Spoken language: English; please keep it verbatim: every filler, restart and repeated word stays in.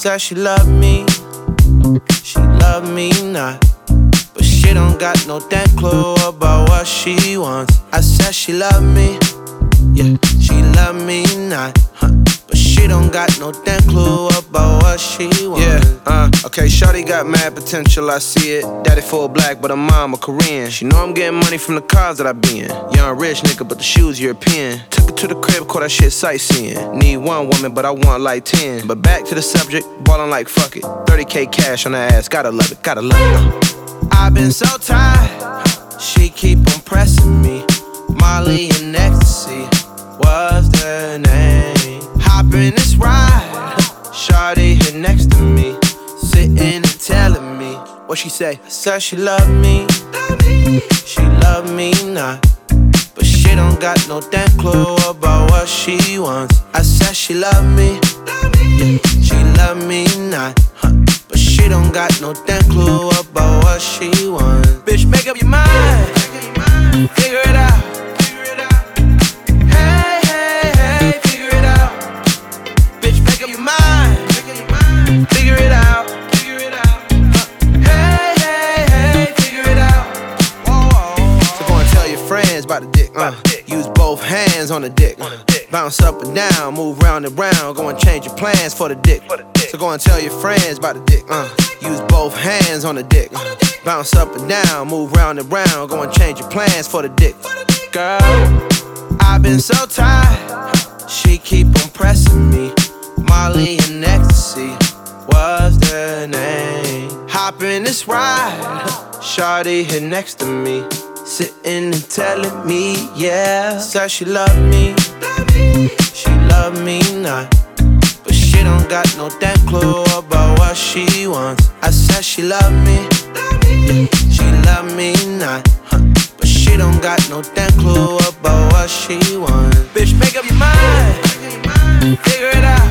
said she loved me, she loved me not. But she don't got no damn clue about what she wants. I said she loved me, yeah, she loved me not, huh. But she don't got no damn clue about what she wants. Yeah, uh, okay, shawty got mad potential, I see it. Daddy full black, but her mom a Korean. She know I'm getting money from the cars that I be in. Young rich nigga, but the shoes European. Took her to the crib, caught that shit sightseeing. Need one woman, but I want like ten. But back to the subject, ballin' like fuck it. thirty K cash on her ass, gotta love it, gotta love it. I've been so tired, she keep on pressing me. Molly and ecstasy was the name. Hop in this ride, shawty here next to me, sitting and telling me what she say. I said she loved me, she loved me not. But she don't got no damn clue about what she wants. I said she loved me, yeah, she loved me not, huh. But she don't got no damn clue about what she wants. Bitch, make up your mind, figure it out. Hey, hey, hey, figure it out. Bitch, make up your mind, figure it out. Hey, hey, hey, figure it out. So go and tell your friends about the dick, uh. Use both hands on the dick, uh. Bounce up and down, move round and round. Go and change your plans for the dick. So go and tell your friends about the dick, uh. Use both hands on the dick, uh. Bounce up and down, move round and round. Go and change your plans for the dick. Girl, I've been so tired, she keep on pressing me. Molly and ecstasy was the name. Hop in this ride, shawty here next to me, sitting and telling me, yeah. Said she loved me, she loved me not. But she don't got no damn clue about what she wants. I said she loved me, yeah, she loved me not, huh. But she don't got no damn clue about what she wants. Bitch, make up your mind, figure it out.